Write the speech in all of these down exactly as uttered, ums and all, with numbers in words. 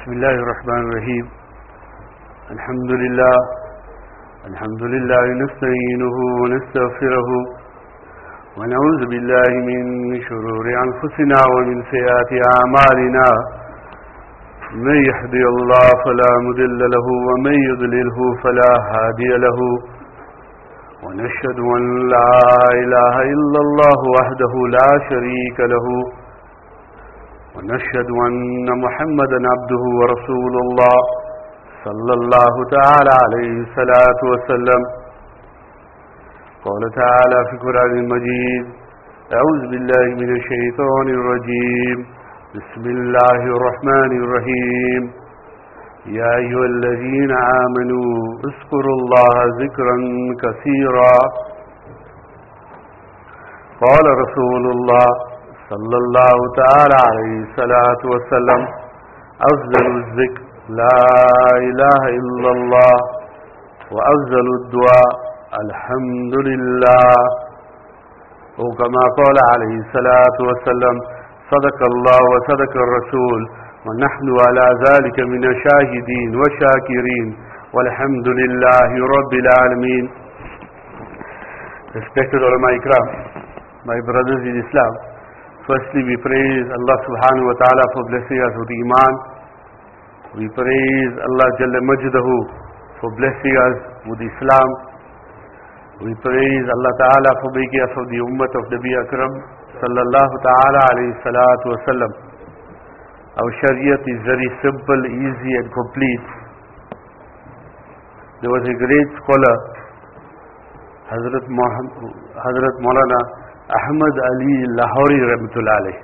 بسم الله الرحمن الرحيم الحمد لله الحمد لله نستعينه ونستغفره ونعوذ بالله من شرور أنفسنا ومن سيئات أعمالنا من يهدي الله فلا مضل له ومن يضلله فلا هادي له ونشهد أن لا إله إلا الله وحده لا شريك له ونشهد أن محمدا عبده ورسول الله صلى الله تعالى عليه الصلاة والسلام. قال تعالى في القرآن المجيد: أعوذ بالله من الشيطان الرجيم، بسم الله الرحمن الرحيم. يا أيها الذين آمنوا اذكروا الله ذكرا كثيرا. قال رسول الله صلى الله تعالى عليه الصلاة والسلام: أفضل الذكر لا إله إلا الله، وأفضل الدعاء الحمد لله. وكما قال عليه الصلاة والسلام: صدق الله وصدق الرسول ونحن على ذلك من الشاهدين والشاكرين والحمد لله رب العالمين. Respected ulama ikram, my brothers in Islam, firstly we praise Allah subhanahu wa ta'ala for blessing us with Iman. We praise Allah Jalla Majdahu for blessing us with Islam. We praise Allah ta'ala for making us of the ummah of Nabi Akram sallallahu ta'ala alayhi salatu wasallam. Our Shariat is very simple, easy and complete. There was a great scholar, Hazrat Muhammad, Hazrat Maulana Ahmad Ali Lahori Rahmatullah alayhi,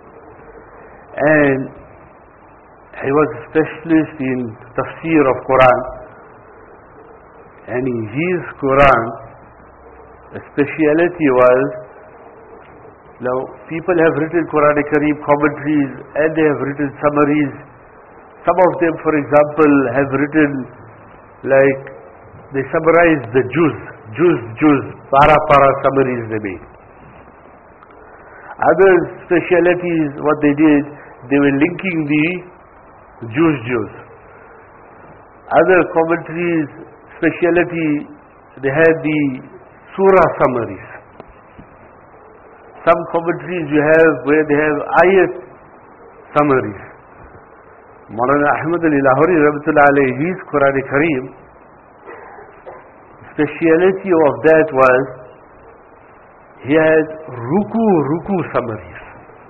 and he was a specialist in tafsir of Quran, and in his Quran the speciality was, now people have written Quranic Kareem commentaries and they have written summaries. Some of them, for example, have written like they summarize the juz, juz, juz, para para summaries they made. Other specialities, what they did, they were linking the juz, juz. Other commentaries, speciality, they had the surah summaries. Some commentaries you have where they have ayat summaries. Maulana Ahmad Ali Lahori Rahmatullah alayhi, his Quranic Kareem, speciality of that was he had ruku ruku summaries.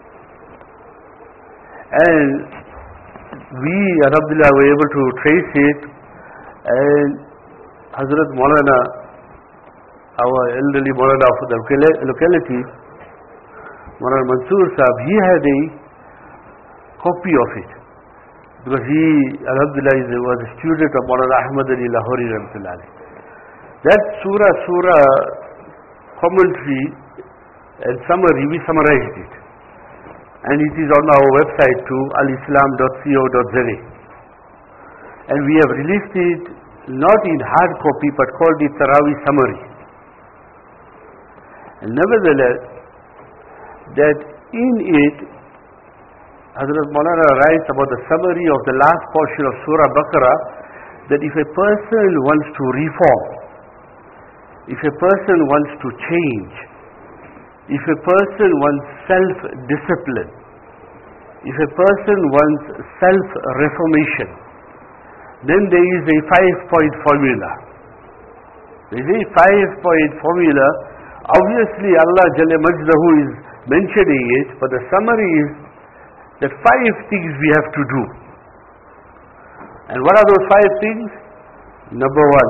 And we, alhamdulillah, were able to trace it, and Hazrat Maulana, our elderly Maulana of the locality, Maulana Mansoor Sahib, he had a copy of it, because he, alhamdulillah, was a student of Maulana Ahmad Ali Lahori Rahmatullah alayhi. That surah, surah commentary and summary, we summarized it. And it is on our website too, al islam dot co dot za. And we have released it not in hard copy but called it Taraweeh Summary. And nevertheless, that in it, Hazrat Maulana writes about the summary of the last portion of Surah Baqarah, that if a person wants to reform, if a person wants to change, if a person wants self-discipline, if a person wants self-reformation, then there is a five-point formula. There is a five-point formula. Obviously Allah Jalla Majdahu is mentioning it, but the summary is that five things we have to do. And what are those five things? Number one,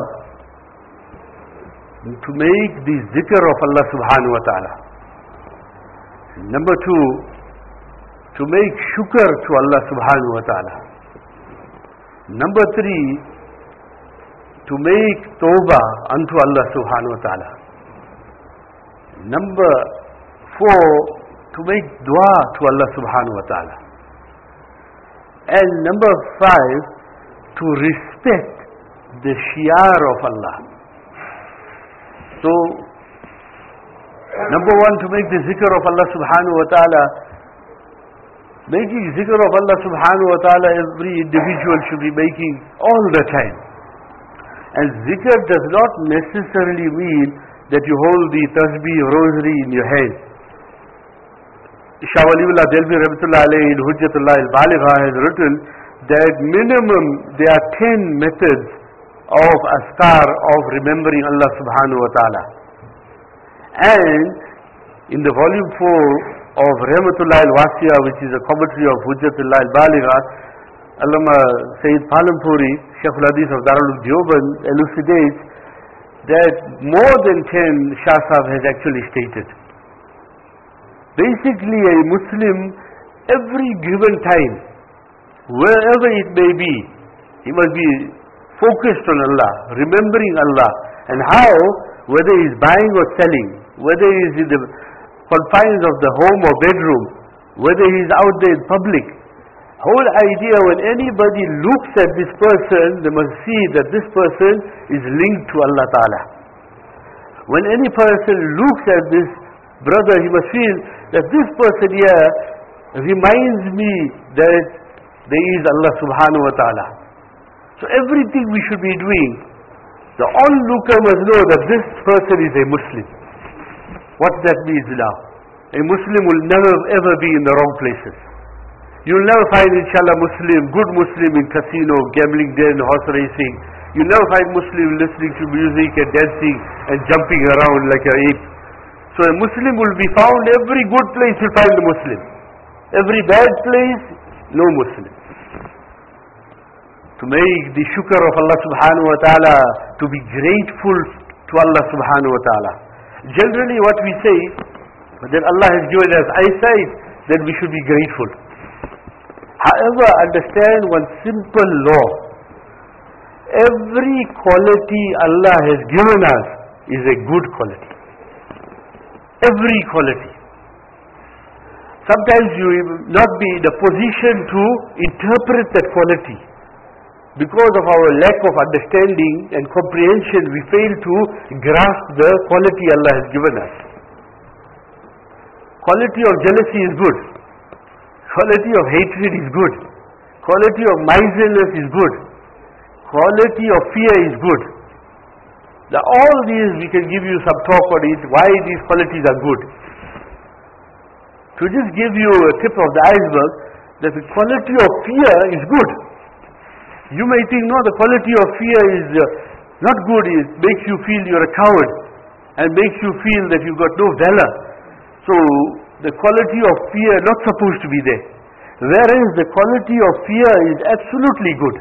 to make the zikr of Allah subhanahu wa ta'ala. Number two, to make shukr to Allah subhanahu wa ta'ala. Number three, to make tawbah unto Allah subhanahu wa ta'ala. Number four, to make dua to Allah subhanahu wa ta'ala. And number five, to respect the shiar of Allah. So, number one, to make the zikr of Allah subhanahu wa ta'ala. Making zikr of Allah subhanahu wa ta'ala, every individual should be making all the time. And zikr does not necessarily mean that you hold the tasbih rosary in your hand. Shah Waliullah Delvi Rahmatullah alayhi in Hujjatullah al-Baligha has written that minimum there are ten methods of askar of remembering Allah subhanahu wa ta'ala. And in the volume four of Rahmatullah al-Wasiya, which is a commentary of Hujjatullah al-Baligha, Allama Sayyid Palampuri, Shaykhul Hadith of Darul Deoband, elucidates that more than ten Shah Sahib has actually stated. Basically, a Muslim, every given time, wherever it may be, he must be focused on Allah, remembering Allah, and how, whether he is buying or selling, whether he is in the confines of the home or bedroom, whether he is out there in public, whole idea when anybody looks at this person, they must see that this person is linked to Allah Ta'ala. When any person looks at this brother, he must feel that this person here reminds me that there is Allah Subhanahu wa Ta'ala. So everything we should be doing, the onlooker must know that this person is a Muslim. What that means now? A Muslim will never ever be in the wrong places. You'll never find, inshallah, Muslim, good Muslim in casino, gambling den, horse racing. You'll never find Muslim listening to music and dancing and jumping around like an ape. So a Muslim will be found, every good place you'll find a Muslim. Every bad place, no Muslim. To make the shukr of Allah subhanahu wa ta'ala, to be grateful to Allah subhanahu wa ta'ala. Generally what we say, that Allah has given us eyesight, that we should be grateful. However, understand one simple law. Every quality Allah has given us is a good quality. Every quality. Sometimes you will not be in a position to interpret that quality. Because of our lack of understanding and comprehension, we fail to grasp the quality Allah has given us. Quality of jealousy is good. Quality of hatred is good. Quality of miserliness is good. Quality of fear is good. Now all these we can give you some talk on it, why these qualities are good. To just give you a tip of the iceberg, that the quality of fear is good. You may think, no, the quality of fear is uh, not good, it makes you feel you're a coward and makes you feel that you've got no valor. So the quality of fear not supposed to be there. Whereas the quality of fear is absolutely good.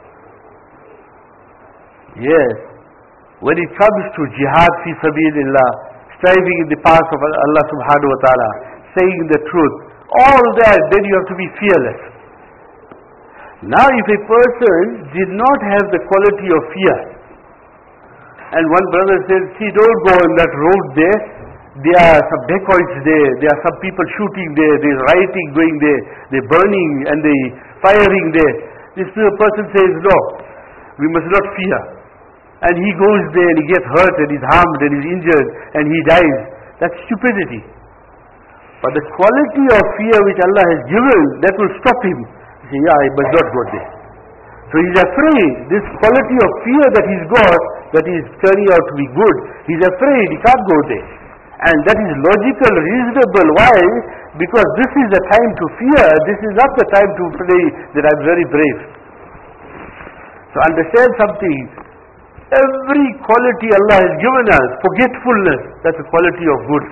Yes, when it comes to jihad fi sabilillah, striving in the path of Allah subhanahu wa ta'ala, saying the truth, all that, then you have to be fearless. Now if a person did not have the quality of fear, and one brother said, see, don't go on that road there, there are some dacoits there, there are some people shooting there, there is rioting going there, they're burning and they firing there. This person says, no, we must not fear. And he goes there and he gets hurt and he's harmed and he's injured and he dies. That's stupidity. But the quality of fear which Allah has given, that will stop him. He says, yeah, I must not go there. So he's afraid, this quality of fear that he's got, that is turning out to be good, he's afraid he can't go there. And that is logical, reasonable. Why? Because this is the time to fear, this is not the time to play that I'm very brave. So understand something. Every quality Allah has given us, forgetfulness, that's a quality of good.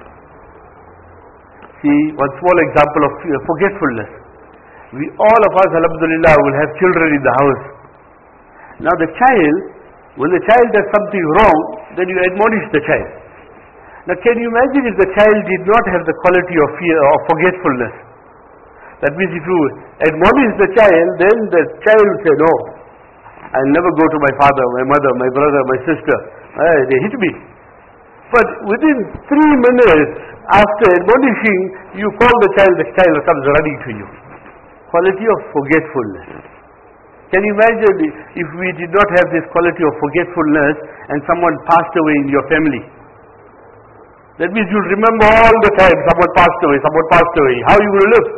See, one small example of forgetfulness. We, all of us, alhamdulillah, will have children in the house. Now the child, when the child does something wrong, then you admonish the child. Now can you imagine if the child did not have the quality of fear or forgetfulness? That means if you admonish the child, then the child will say, no, I'll never go to my father, my mother, my brother, my sister. Ah, they hit me. But within three minutes after admonishing, you call the child, the child comes running to you. Quality of forgetfulness. Can you imagine if we did not have this quality of forgetfulness and someone passed away in your family? That means you'll remember all the time someone passed away, someone passed away. How you will live?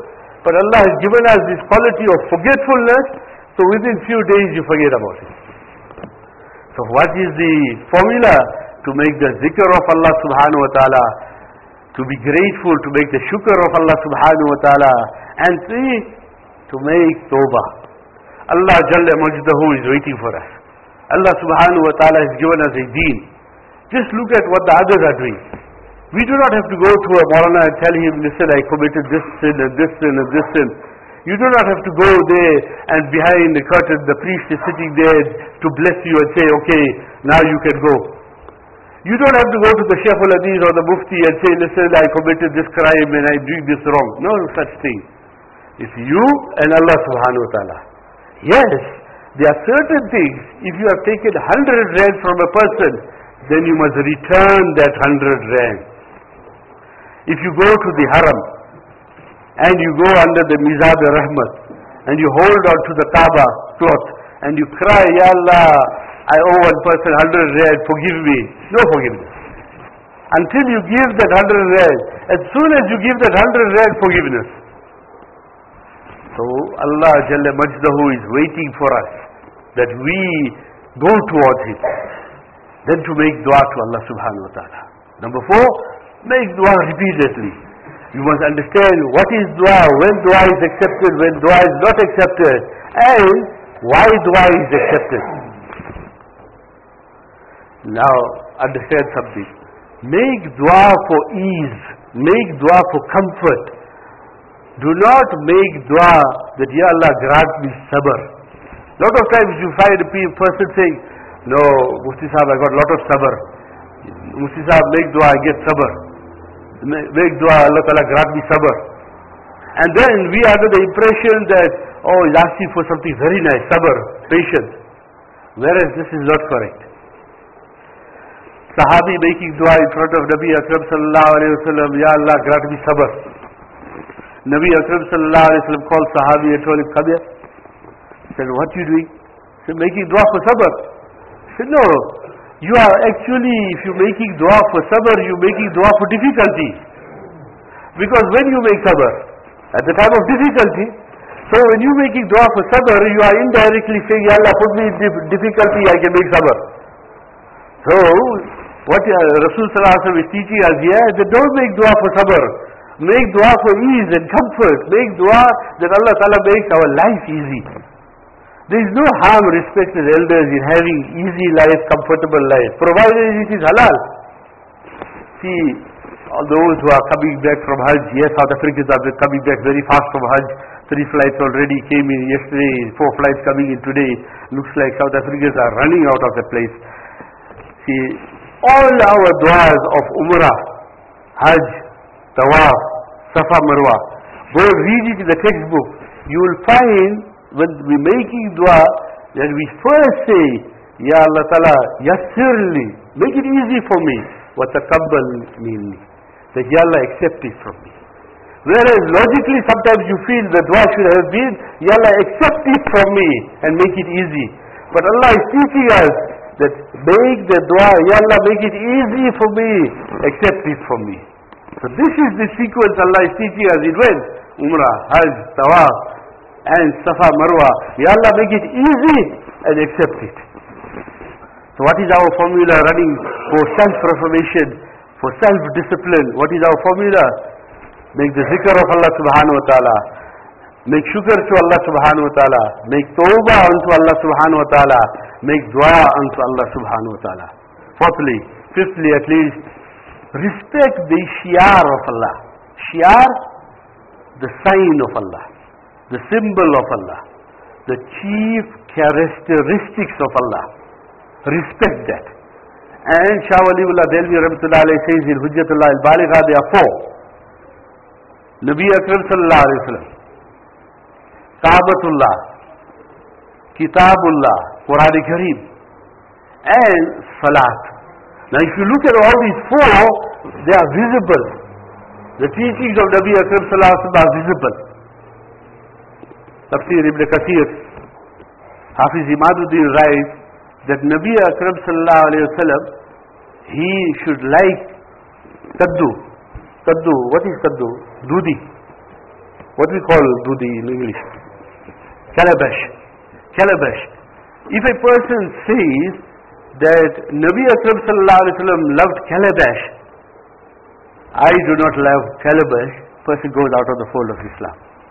But Allah has given us this quality of forgetfulness, so within few days you forget about it. So what is the formula to make the zikr of Allah subhanahu wa ta'ala, to be grateful, to make the shukr of Allah subhanahu wa ta'ala, and three, to make tawbah. Allah Jalla Majdahu is waiting for us. Allah subhanahu wa ta'ala has given us a deen. Just look at what the others are doing. We do not have to go to a Maulana and tell him, listen, I committed this sin and this sin and this sin. You do not have to go there and behind the curtain the priest is sitting there to bless you and say, okay, now you can go. You don't have to go to the Shaykh al-Hadith or the Mufti and say, listen, I committed this crime and I'm doing this wrong. No such thing. It's you and Allah subhanahu wa ta'ala. Yes, there are certain things, if you have taken one hundred rand from a person, then you must return that one hundred rand. If you go to the haram, and you go under the Mizab al-Rahmat, and you hold on to the Kaaba cloth, and you cry, Ya Allah, I owe one person one hundred rand, forgive me. No forgiveness. Until you give that one hundred rand, as soon as you give that one hundred rand, forgiveness. So Allah Jalla Majdahu is waiting for us, that we go towards Him. Then to make dua to Allah subhanahu wa ta'ala. Number four, make dua repeatedly. You must understand what is dua, when dua is accepted, when dua is not accepted, and why dua is accepted. Now, understand something. Make dua for ease. Make dua for comfort. Do not make dua that, Ya Allah, grant me sabr. Lot of times you find a person saying, no, Mufti Sahib, I got a lot of sabr. Mufti Sahib, make dua, I get sabr. Make dua, Allah Ta'ala grant me sabr. And then we are under the impression that, oh, he's asking for something very nice, sabr, patience. Whereas this is not correct. Sahabi making dua in front of Nabi Akram sallallahu alayhi wa sallam, Ya Allah, grant me sabr. Nabi Akram sallallahu alayhi wa sallam called Sahabi and told him, come here. He said, what are you doing? He said, making dua for sabr. He said, no, you are actually, if you're making dua for sabr, you're making dua for difficulty. Because when you make sabr, at the time of difficulty, so when you're making dua for sabr, you are indirectly saying, Ya Allah, put me in difficulty, I can make sabr. So, what uh, Rasul sallallahu alaihi wasallam is teaching us here, that don't make dua for sabr. Make dua for ease and comfort. Make dua that Allah Ta'ala makes our life easy. There is no harm, respected elders, in having easy life, comfortable life, provided it is halal. See, all those who are coming back from Hajj, yes, South Africans are coming back very fast from Hajj. Three flights already came in yesterday, four flights coming in today. Looks like South Africans are running out of the place. See, all our du'as of Umrah, Hajj, Tawaf, Safa Marwa, go read it in the textbook. You will find when we making dua that we first say, Ya Allah Ta'ala, yassirli, make it easy for me. Wa taqabbal minni. That Ya Allah, accept it from me. Whereas logically sometimes you feel the dua should have been, Ya Allah, accept it from me and make it easy. But Allah is teaching us that make the dua, Ya Allah, make it easy for me, accept it from me. So this is the sequence Allah is teaching us. It went Umrah, Hajj, Tawaf, and Safa Marwa. Ya Allah, make it easy and accept it. So what is our formula running for self-reformation, for self-discipline? What is our formula? Make the zikr of Allah subhanahu wa ta'ala. Make shukr to Allah subhanahu wa ta'ala. Make tawbah unto Allah subhanahu wa ta'ala. Make dua unto Allah subhanahu wa ta'ala. Fourthly, fifthly at least, respect the shiar of Allah. Shiar, the sign of Allah, the symbol of Allah, the chief characteristics of Allah. Respect that. And Shah Waliullah Delvi Rahmatullah Alayhi says in Hujjatullah al-Baligha, there are four. Nabi Akram sallallahu alayhi wa sallam, Kaabatullah, Kitabullah, Quran Kareem, and Salat. Now if you look at all these four, they are visible. The teachings of Nabi Akram sallallahu alayhi wa sallam are visible. Tafsir Ibn Kathir, Hafiz Imaduddin writes that Nabi Akram sallallahu alayhi wa sallam, he should like kaddu. Kaddu, what is kaddu? Dudi. what we call dudi in English, calabash. Calabash. If a person says that Nabi Akram sallallahu alaihi wasallam loved calabash, I do not love calabash, person goes out of the fold of Islam.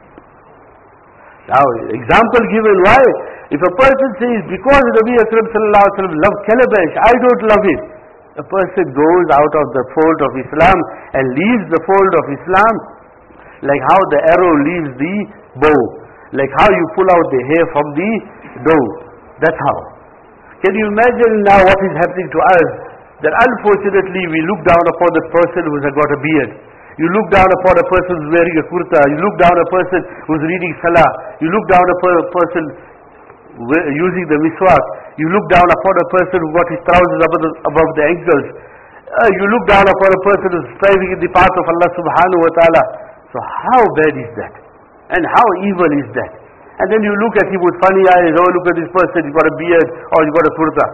Now, example given, why? If a person says, because Nabi Akram sallallahu alaihi wasallam loved calabash, I don't love it, a person goes out of the fold of Islam and leaves the fold of Islam, like how the arrow leaves the bow, like how you pull out the hair from the dough. That's how. Can you imagine now what is happening to us? That unfortunately we look down upon the person who has got a beard. You look down upon a person who's wearing a kurta. You look down a person who's reading salah. You look down upon a person using the miswak. You look down upon a person who got his trousers above the, above the ankles. Uh, you look down upon a person who's striving in the path of Allah subhanahu wa ta'ala. So how bad is that? And how evil is that? And then you look at him with funny eyes. Oh, look at this person, he's got a beard, or he's got a kurta.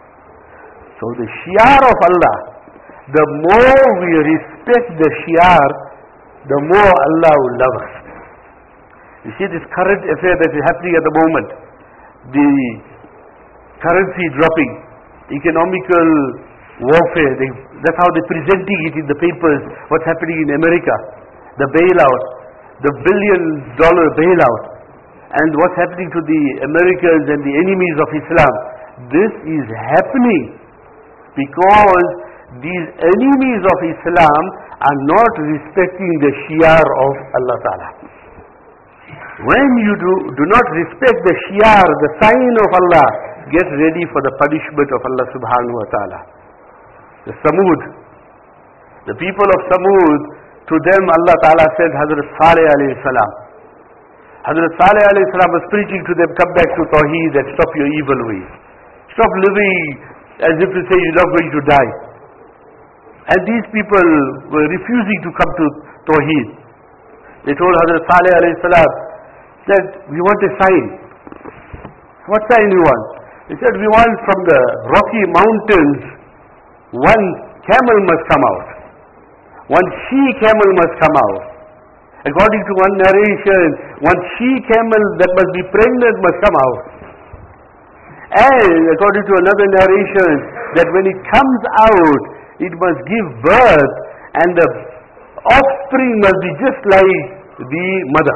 So the shi'ar of Allah, the more we respect the shi'ar, the more Allah will love us. You see this current affair that is happening at the moment, the currency dropping, economical warfare, they, that's how they're presenting it in the papers, what's happening in America, the bailout, the billion dollar bailout, and what's happening to the Americans and the enemies of Islam. This is happening because these enemies of Islam are not respecting the shi'ar of Allah Ta'ala. When you do, do not respect the shi'ar, the sign of Allah, get ready for the punishment of Allah Subhanahu Wa Ta'ala. The Samud, the people of Samud, to them Allah Ta'ala said, Hazrat Saleh alayhi salam. Hazrat Saleh alayhi salam was preaching to them, come back to Tawheed and stop your evil ways. Stop living as if to say you're not going to die. And these people were refusing to come to Tawheed. They told Hazrat Saleh alayhi salam that we want a sign. What sign you want? They said we want from the rocky mountains, one camel must come out. One she-camel must come out. According to one narration, one she-camel that must be pregnant must come out. And according to another narration, that when it comes out, it must give birth, and the offspring must be just like the mother.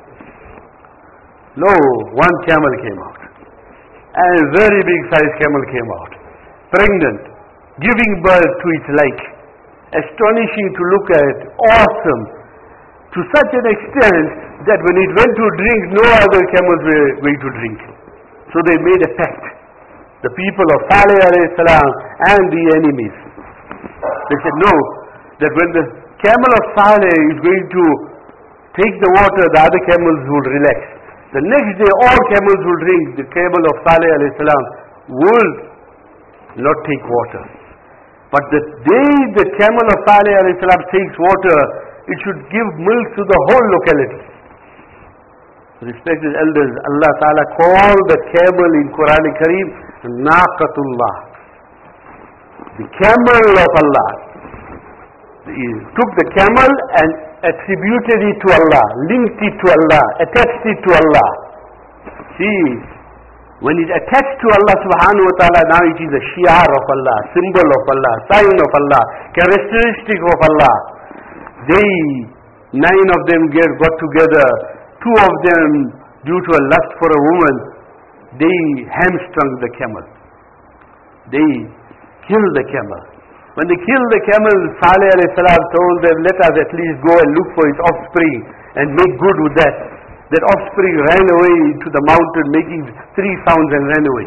Lo, one camel came out. And a very big size camel came out. Pregnant, giving birth to its like. Astonishing to look at, awesome. To such an extent that when it went to drink, no other camels were going to drink. So they made a pact. The people of Saleh alayhi salam and the enemies. They said no, that when the camel of Saleh is going to take the water, the other camels will relax. The next day all camels will drink. The camel of Saleh alayhi salam will not take water. But the day the camel of Saleh alayhi salam takes water, it should give milk to the whole locality. Respected elders, Allah Ta'ala called the camel in Quran Kareem Naqatullah, the camel of Allah. He took the camel and attributed it to Allah, linked it to Allah, attached it to Allah. See, when it attached to Allah Subhanahu Wa Ta'ala, now it is a shi'ar of Allah, symbol of Allah, sign of Allah, characteristic of Allah. They, nine of them get, got together. Two of them, due to a lust for a woman, they hamstrung the camel. They killed the camel. When they killed the camel, Saleh alayhi salam told them, let us at least go and look for its offspring and make good with that. That offspring ran away to the mountain, making three sounds, and ran away.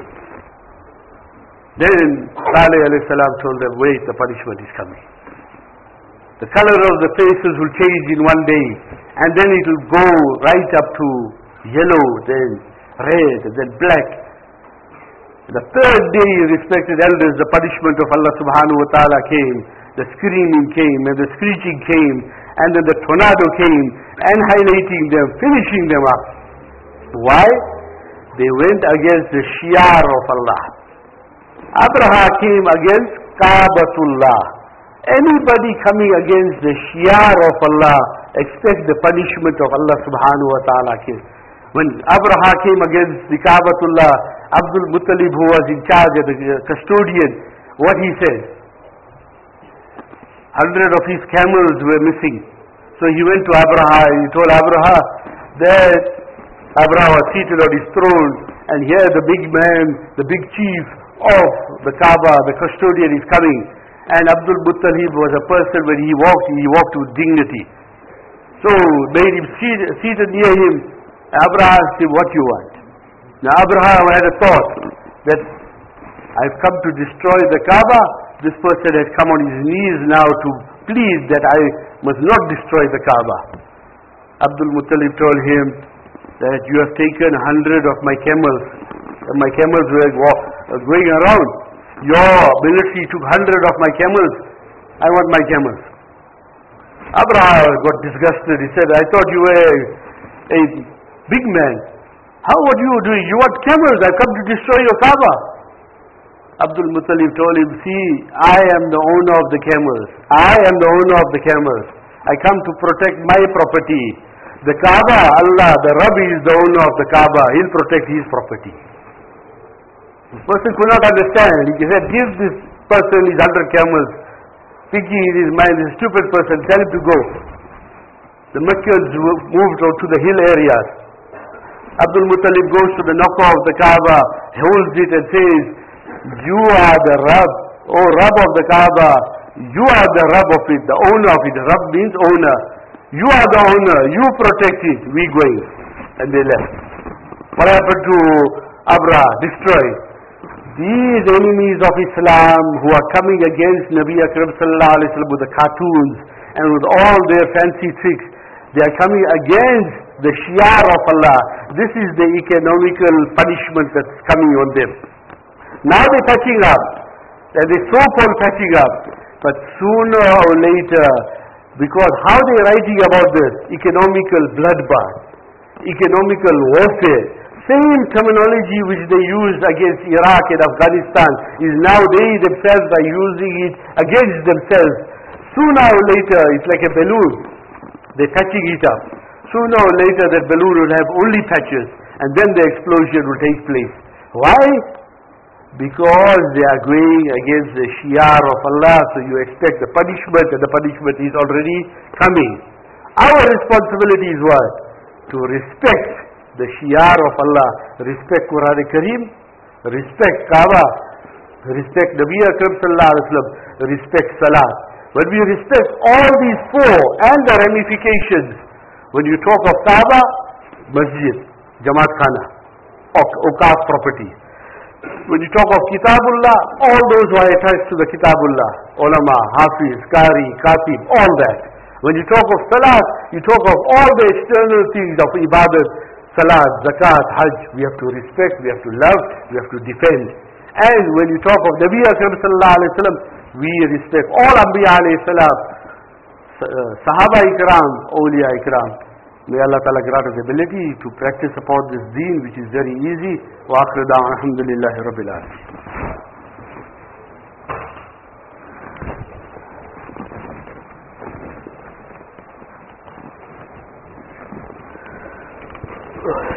Then Saleh alayhi salam told them, wait, the punishment is coming. The color of the faces will change in one day, and then it will go right up to yellow, then red, then black. The third day, respected elders, the punishment of Allah Subhanahu Wa Ta'ala came, the screaming came, and the screeching came, and then the tornado came, annihilating them, finishing them up. Why? They went against the shi'ar of Allah. Abraha came against Kaabatullah. Anybody coming against the shi'ar of Allah, expect the punishment of Allah subhanahu wa ta'ala came. When Abraha came against the Kaabatullah, Abdul Muttalib, who was in charge of the custodian, what he said? Hundred of his camels were missing. So he went to Abraha and he told Abraha that Abraha was seated on his throne, and here the big man, the big chief of the Kaaba, the custodian, is coming. And Abdul Muttalib was a person, when he walked, he walked with dignity. So made him seat, seated near him. Abraham asked him, what you want? Now Abraham had a thought that I've come to destroy the Kaaba. This person has come on his knees now to plead that I must not destroy the Kaaba. Abdul Muttalib told him that you have taken a hundred of my camels, and my camels were going around. Your military took hundred of my camels. I want my camels. Abraham got disgusted. He said, I thought you were a big man. How are you doing? You want camels? I've come to destroy your Kaaba. Abdul Muttalib told him, see, I am the owner of the camels. I am the owner of the camels. I come to protect my property. The Kaaba, Allah, the Rabb is the owner of the Kaaba. He'll protect his property. This person could not understand. He said, give this person his hundred camels. Thinking in his mind, this stupid person, tell him to go. The Meccans moved out to the hill areas. Abdul Muttalib goes to the knocker of the Kaaba, holds it and says, you are the Rabb, oh Rabb of the Kaaba. You are the Rabb of it, the owner of it. Rabb means owner. You are the owner, you protect it, we going. And they left. What happened to Abrah? Destroyed. These enemies of Islam who are coming against Nabi Akram sallallahu alaihi wasallam with the cartoons and with all their fancy tricks, they are coming against the shiar of Allah. This is the economical punishment that's coming on them. Now they're patching up, and they so called patching up, but sooner or later, because how they're writing about this, economical bloodbath, economical warfare, same terminology which they used against Iraq and Afghanistan is now they themselves are using it against themselves. Sooner or later, it's like a balloon. They're patching it up. Sooner or later that balloon will have only patches, and then the explosion will take place. Why? Because they are going against the shiar of Allah, so you expect the punishment, and the punishment is already coming. Our responsibility is what? To respect the shiar of Allah, respect Quran Kareem, respect Kaaba, respect Nabi Akram sallallahu alaihi wasallam, respect Salat. When we respect all these four and the ramifications, when you talk of Kaaba, Masjid, Jamaat Khana, Awqaf property. When you talk of Kitabullah, all those who are attached to the Kitabullah, ulama, hafiz, qari, katib, all that. When you talk of Salat, you talk of all the external things of ibadat, Salat, Zakat, Hajj. We have to respect, we have to love, we have to defend. And when you talk of Nabi Akram sallallahu alaihi wasallam, we respect all Anbiya alayhi salam, Sahaba ikram, Awliya ikram. May Allah Ta'ala grant us the ability to practice upon this deen, which is very easy. Wa akhir da'wana alhamdulillahi rabbil alamin.